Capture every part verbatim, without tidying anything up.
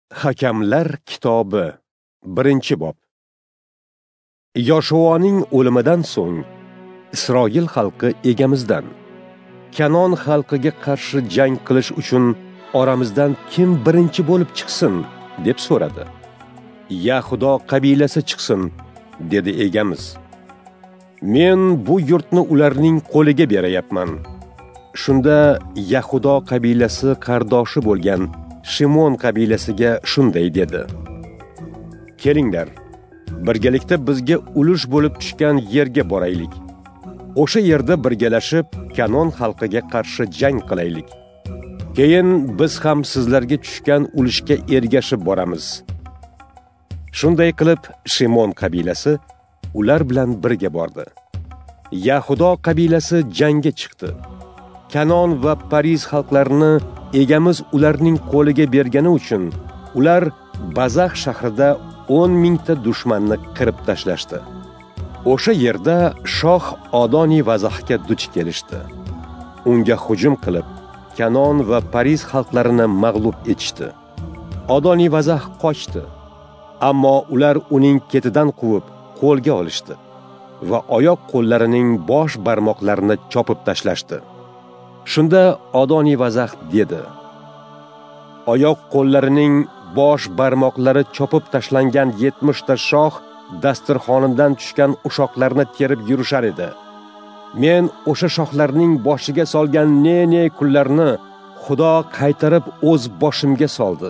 Hakamlar kitobi birinchi bob. Yoshuoning o'limidan so'ng Isroil xalqi egamizdan Kanon xalqiga qarshi jang qilish uchun oramizdan kim birinchi bo'lib chiqsin deb so'radi. Yahudo qabilasi chiqsin dedi egamiz. Men bu yurtni ularning qo'liga berayapman. Shunda Yahudo qabilasi qardoshi bo'lgan Shimon qabilasiga shunday dedi. Kelinglar, birgalikda bizga ulush bo'lib tushgan yerga boraylik. O'sha yerda birgalashib Kanon xalqiga qarshi jang qilaylik. Keyin biz ham sizlarga tushgan ulushga ergashib boramiz. Shunday qilib Shimon qabilasi ular bilan birga bordi. Yahudo qabilasi jangga chiqdi. Kanon va Pariz xalqlarini egamiz ularning qo'liga bergani uchun ular Bazax shahrida o'n mingta dushmanni qirib tashlashdi. O'sha yerda shoh Odoni Vazaxga duch kelishdi. Unga hujum qilib, Kanon va Pariz xalqlarini mag'lub etishdi. Odoni Vazax qochdi, ammo ular uning ketidan quvib qo'lga olishdi va oyoq qo'llarining bosh barmoqlarini chopib tashlashdi. Shunda Odoni Vazax dedi: Oyoq qo'llarining bosh barmoqlari chopib tashlangan yetmish ta shoh dasturxonimdan tushgan ushoqlarni terib yurishar edi. Men o'sha shohlarning boshiga solgan ne-ne kunlarni Xudo qaytarib o'z boshimga soldi.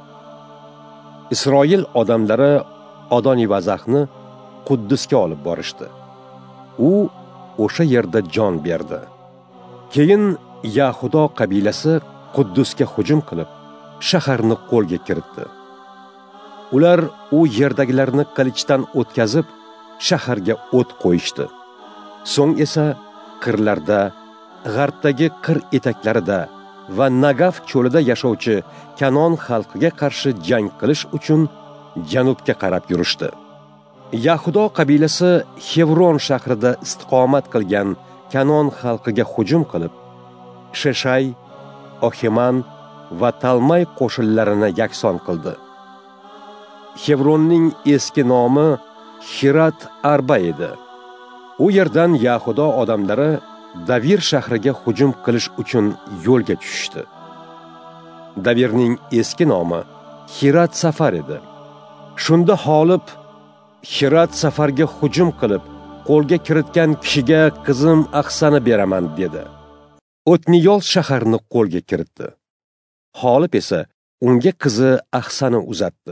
Isroil odamlari Odoni Vazaxni Quddusga olib borishdi. U o'sha yerda jon berdi. Keyin Yahudo qabilasi Quddusga hujum qilib, shaharni qo'lga kiritdi. Ular u yerdagilarni qilichdan o'tkazib, shaharga o't qo'yishdi. So'ng esa qirlarda, g'arbdagi qir etaklarida va Nagaf cho'lida yashovchi Kanon xalqiga qarshi jang qilish uchun janubga qarab yurishdi. Yahudo qabilasi Hevron shahrida istiqomat qilgan Kanon xalqiga hujum qilib, Sheshay, Ohiman va Talmay qo'shinlarini yakson qildi. Hevronning eski nomi Hirat Arba edi. U yerdan Yahudo odamlari Davir shahriga hujum qilish uchun yo'lga tushishdi. Davirning eski nomi Hirat Safar edi. Shunda Holib Hirat Safarga hujum qilib, qo'lga kiritgan kishiga qizim Ahsani beraman dedi. O'tniyol shaharni qo'lga kiritdi. Holib esa unga qizi Ahsani uzatdi.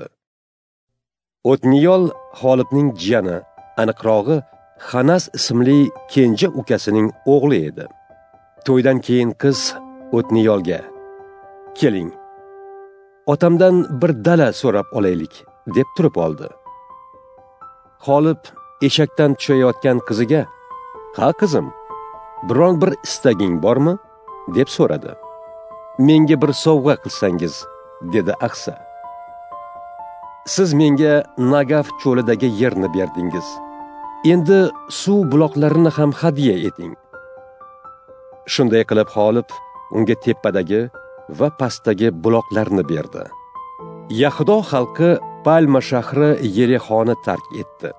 O'tniyol Holibning jiyani, aniqrog'i Xanas ismli kenja ukasining o'g'li edi. To'ydan keyin qiz O'tniyolga: "Keling, otamdan bir dala so'rab olaylik" deb turib oldi. Holib eshakdan tushayotgan qiziga: "Ha qizim, biron bir istaging bormi?" deb so'radi. "Menga bir sovg'a qilsangiz", dedi Ahsa. "Siz menga Nagaf cho'lidagi yerni berdingiz. Endi suv buloqlarini ham hadya eting." Shunday qilib Holib unga tepadagi va pastdagi buloqlarni berdi. Yahudo xalqi Palma shahri Yerixoni tark etdi.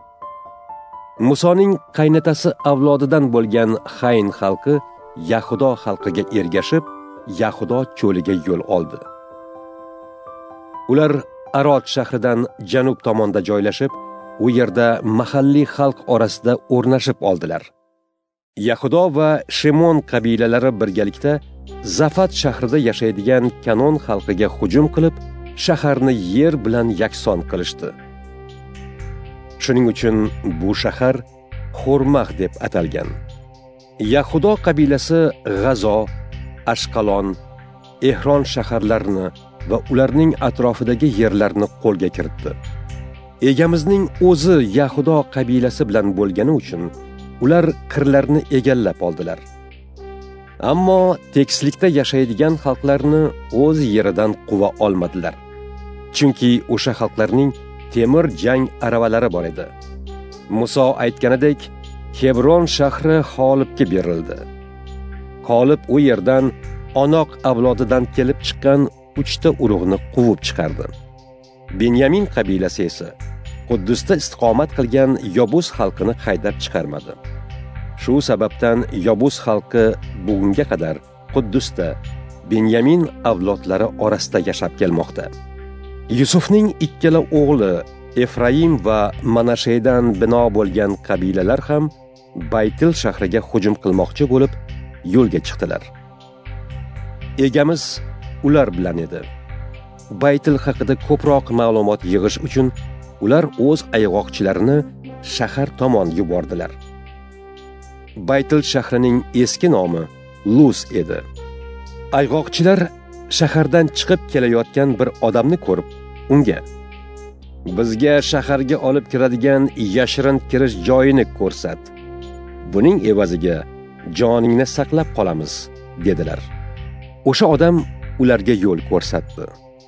Musoning qaynotasi avlodidan bo'lgan Hayn xalqi Yahudo xalqiga ergashib, Yahudo cho'liga yo'l oldi. Ular Arod shahridan janub tomonda joylashib, u yerda mahalliy xalq orasida o'rnashib oldilar. Yahudo va Shimon qabilalari birgalikda Zafat shahrida yashaydigan Kanon xalqiga hujum qilib, shaharni yer bilan yakson qilishdi. Shuning uchun bu shahar Xurmah deb atalgan. Yahudo qabilasi G'azo, Ashqalon, Ehron shaharlarini va ularning atrofidagi yerlarni qo'lga kiritdi. Egamizning o'zi Yahudo qabilasi bilan bo'lgani uchun ular qirlarni egallab oldilar. Ammo tekislikda yashaydigan xalqlarni o'z yeridan quva olmadilar. Chunki o'sha xalqlarning temir jang aravalari bor edi. Muso aytganidek, Hebron shahri Holibga berildi. Holib u yerdan Onoq avlodidan kelib chiqqan uchta urug'ni quvib chiqardi. Benyamin qabilasi esa Quddusda istiqomat qilgan Yobus xalqini haydab chiqarmadi. Shu sababdan Yobus xalqi bugunga qadar Quddusda Benyamin avlodlari orasida yashab kelmoqda. Yusufning ikkala o'g'li Efraim va Manasheydan bino bo'lgan qabilalar ham Baytil shahriga hujum qilmoqchi bo'lib yo'lga chiqdilar. Egamiz ular bilan edi. Baytil haqida ko'proq ma'lumot yig'ish uchun ular o'z ayg'oqchilarini shahar tomon yubordilar. Baytil shahrining eski nomi Luz edi. Ayg'oqchilar shahardan chiqib kelayotgan bir odamni ko'rib, unga: "Bizga shaharga olib kiradigan yashirin kirish joyini ko'rsat. Buning evaziga joningni saqlab qolamiz", dedilar. O'sha odam ularga yo'l ko'rsatdi.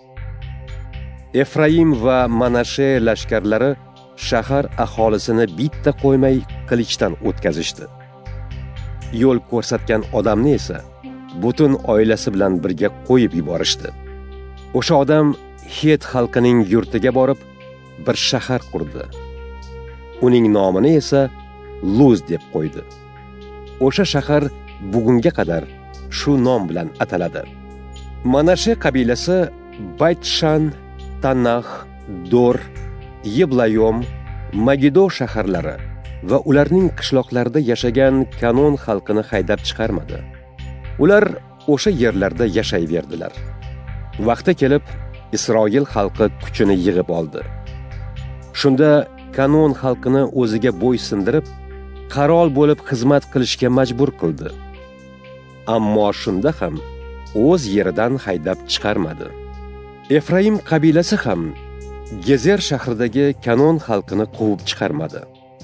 Efraim va Manashe lashkarlari shahar aholisini bitta qo'ymay qilichdan o'tkazishdi. Yo'l ko'rsatgan odamni esa butun oilasi bilan birga qo'yib yuborishdi. O'sha odam Het xalqining yurtiga borib bir shahar qurdi. Uning nomini esa Luz deb qo'ydi. O'sha shahar bugunga qadar shu nom bilan ataladi. Manashe qabilasi Baytshan, Tanah, Dor, Yiblayom, Magido shaharlari va ularning qishloqlarida yashagan Kanon xalqini haydab chiqarmadi. Ular o'sha yerlarda yashayverdilar. Vaqti kelib, Isroil xalqi kuchini yig'ib oldi. Shunda Kanon xalqini o'ziga bo'ysindirib, qarol bo'lib xizmat qilishga majbur qildi. Ammo shunda ham o'z yeridan haydab chiqarmadi. Efraim qabilasi ham Gezer shahridagi Kanon xalqini quvib chiqarmadi.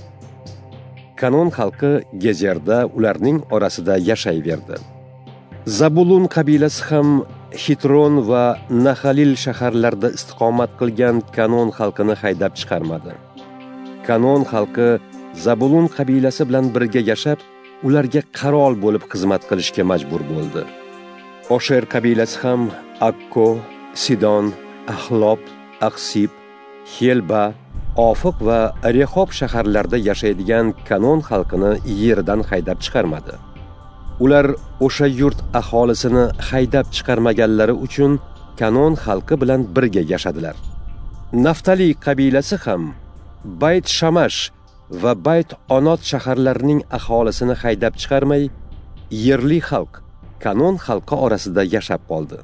Kanon xalqi Gezerda ularning orasida yashayverdi. Zabulun qabilasi ham Hitron va Nahalil shaharlarida istiqomat qilgan Kanon xalqini haydab chiqarmadi. Kanon xalqi Zabulun qabilasi bilan birga yashab, ularga qarol bo'lib xizmat qilishga majbur bo'ldi. Osher qabilasi ham Akko, Sidon, Ahlob, Aqsib, Helba, Ofiq va Rehob shaharlarida yashaydigan Kanon xalqini yeridan haydab chiqarmadi. Ular o'sha yurt aholisini haydab chiqarmaganlari uchun Kanon xalqi bilan birga yashadilar. Naftali qabilasi ham Bayt Shamash va Bayt Onot shaharlarining aholisini haydab chiqarmay, yerli xalq Kanon xalqi orasida yashab qoldi.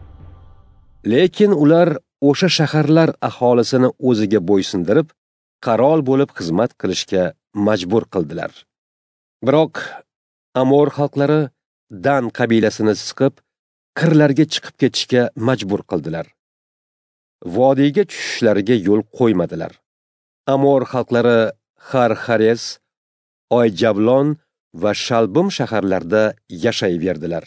Lekin ular o'sha shaharlar aholisini o'ziga bo'ysindirib, qarol bo'lib xizmat qilishga majbur qildilar. Biroq Amor xalqlari Dan qabilasini siqib, qirlarga chiqib ketishga majbur qildilar. Vodiyga tushishlariga yo'l qo'ymadilar. Amor xalqlari Har-Hares, Oy-Javlon va Shalbim shaharlarida yashayverdilar.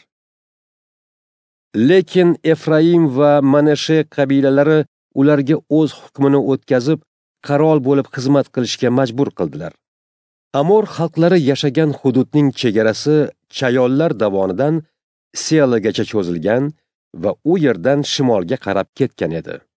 Lekin Efraim va Manashe qabilalari ularga o'z hukmini o'tkazib, qarol bo'lib xizmat qilishga majbur qildilar. Amor xalqlari yashagan hududning chegarasi chayonlar davonidan Selagacha cho'zilgan va u yerdan shimolga qarab ketgan edi.